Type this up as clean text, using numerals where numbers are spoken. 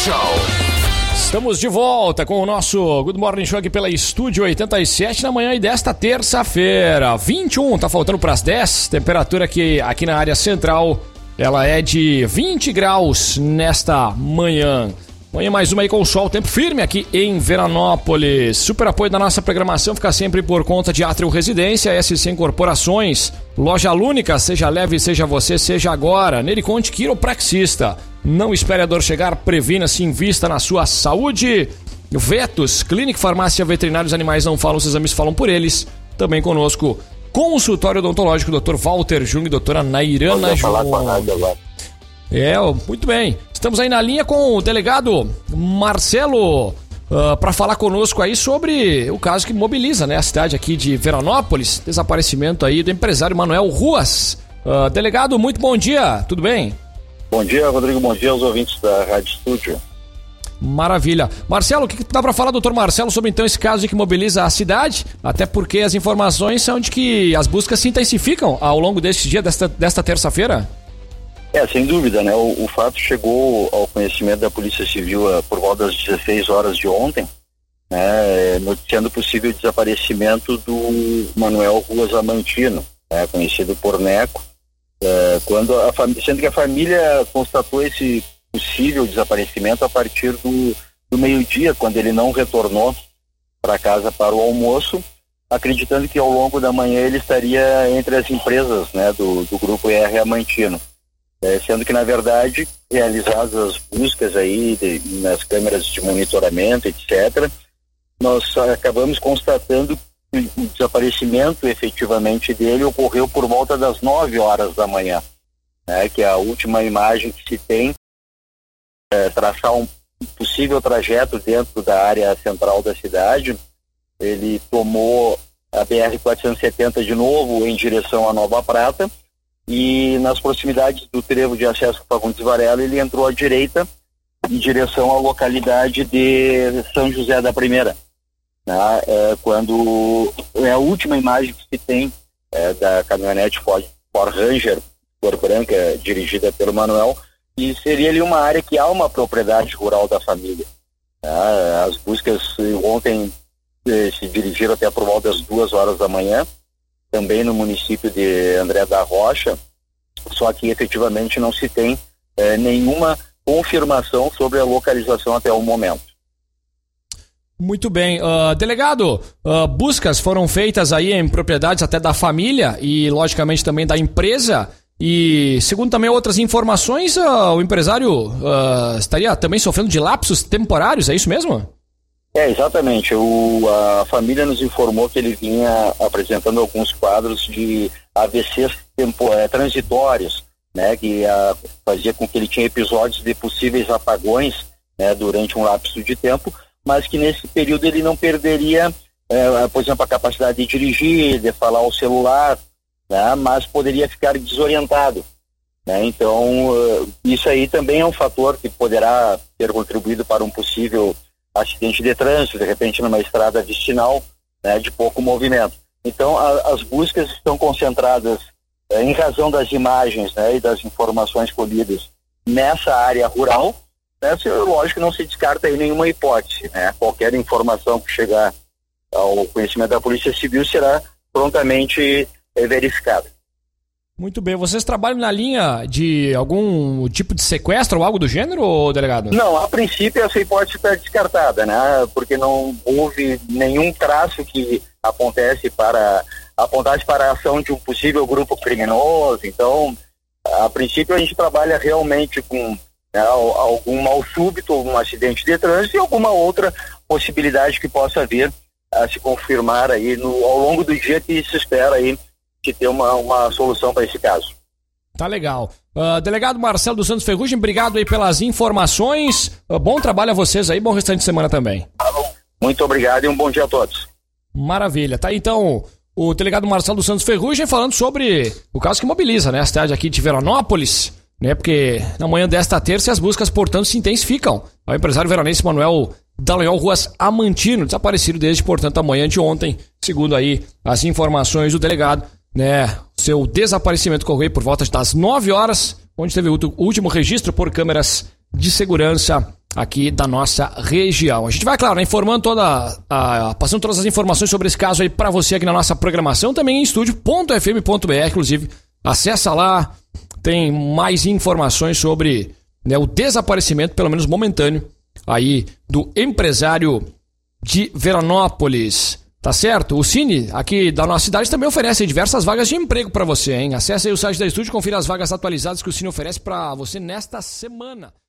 Show. Estamos de volta com o nosso Good Morning Show aqui pela Estúdio 87 na manhã desta terça-feira. 21, tá faltando para as 10. Temperatura aqui na área central, ela é de 20 graus nesta manhã. Manhã mais uma aí com o sol, tempo firme aqui em Veranópolis. Super apoio da nossa programação fica sempre por conta de Atrio Residência, SC Incorporações, Loja Única, seja leve, seja você, seja agora. Nericonte Quiropraxista. Não espere a dor chegar, previna-se, invista na sua saúde. Vetos, Clínica Farmácia Veterinários Animais não falam, os exames falam por eles. Também conosco, consultório odontológico, Dr. Walter Jung e doutora Nairana Jung. Muito bem. Estamos aí na linha com o delegado Marcelo para falar conosco aí sobre o caso que mobiliza, né, a cidade aqui de Veranópolis, desaparecimento aí do empresário Manuel Ruas. Delegado, muito bom dia, tudo bem? Bom dia, Rodrigo, bom dia aos ouvintes da Rádio Estúdio. Maravilha. Marcelo, o que dá para falar, doutor Marcelo, sobre então esse caso que mobiliza a cidade? Até porque as informações são de que as buscas se intensificam ao longo deste dia, desta terça-feira? Sem dúvida, né? O fato chegou ao conhecimento da Polícia Civil por volta das 16 horas de ontem, né, noticiando o possível desaparecimento do Manuel Ruas Amantino, né, conhecido por Neco, sendo que a família constatou esse possível desaparecimento a partir do meio-dia, quando ele não retornou para casa para o almoço, acreditando que ao longo da manhã ele estaria entre as empresas, né, do grupo ER Amantino. Sendo que, na verdade, realizadas as buscas aí nas câmeras de monitoramento, etc., nós acabamos constatando que o desaparecimento efetivamente dele ocorreu por volta das 9 horas da manhã, né, que é a última imagem que se tem, traçar um possível trajeto dentro da área central da cidade. Ele tomou a BR-470 de novo em direção a Nova Prata, e nas proximidades do trevo de acesso ao Fagundes Varela ele entrou à direita em direção à localidade de São José da Primeira, né? Quando é a última imagem que se tem da caminhonete Ford Ranger cor branca dirigida pelo Manuel, e seria ali uma área que há uma propriedade rural da família, né? As buscas ontem se dirigiram até por volta das 2 horas da manhã, também no município de André da Rocha, só que efetivamente não se tem nenhuma confirmação sobre a localização até o momento. Muito bem. Delegado, buscas foram feitas aí em propriedades até da família e logicamente também da empresa, e segundo também outras informações, o empresário estaria também sofrendo de lapsos temporários, é isso mesmo? Exatamente. A família nos informou que ele vinha apresentando alguns quadros de AVCs transitórios, né, que fazia com que ele tinha episódios de possíveis apagões, né, durante um lapso de tempo, mas que nesse período ele não perderia, por exemplo, a capacidade de dirigir, de falar ao celular, né, mas poderia ficar desorientado, né? Então, isso aí também é um fator que poderá ter contribuído para um possível acidente de trânsito, de repente numa estrada vicinal, né, de pouco movimento. Então, as buscas estão concentradas, em razão das imagens, né, e das informações colhidas nessa área rural, né, lógico que não se descarta aí nenhuma hipótese, né? Qualquer informação que chegar ao conhecimento da Polícia Civil será prontamente verificada. Muito bem, vocês trabalham na linha de algum tipo de sequestro ou algo do gênero, delegado? Não, a princípio essa hipótese está descartada, né? Porque não houve nenhum traço que apontasse para a ação de um possível grupo criminoso. Então, a princípio a gente trabalha realmente com, né, algum mal súbito, algum acidente de trânsito e alguma outra possibilidade que possa vir a se confirmar aí ao longo do dia, que se espera aí de ter uma solução para esse caso. Tá legal. Delegado Marcelo dos Santos Ferrugem, obrigado aí pelas informações. Bom trabalho a vocês aí, bom restante de semana também. Muito obrigado e um bom dia a todos. Maravilha. Tá aí então o delegado Marcelo dos Santos Ferrugem falando sobre o caso que mobiliza, né, a cidade aqui de Veranópolis, né, porque na manhã desta terça as buscas, portanto, se intensificam. O empresário veranense Manuel Dallagnol Ruas Amantino, desaparecido desde, portanto, a manhã de ontem, segundo aí as informações do delegado, né, seu desaparecimento ocorreu por volta das 9 horas, onde teve o último registro por câmeras de segurança aqui da nossa região. A gente vai, claro, informando passando todas as informações sobre esse caso aí para você aqui na nossa programação, também em estúdio.fm.br, inclusive, acessa lá, tem mais informações sobre, né, o desaparecimento, pelo menos momentâneo, aí do empresário de Veranópolis. Tá certo? O Cine, aqui da nossa cidade, também oferece diversas vagas de emprego para você, hein? Acesse aí o site da Estúdio e confira as vagas atualizadas que o Cine oferece para você nesta semana.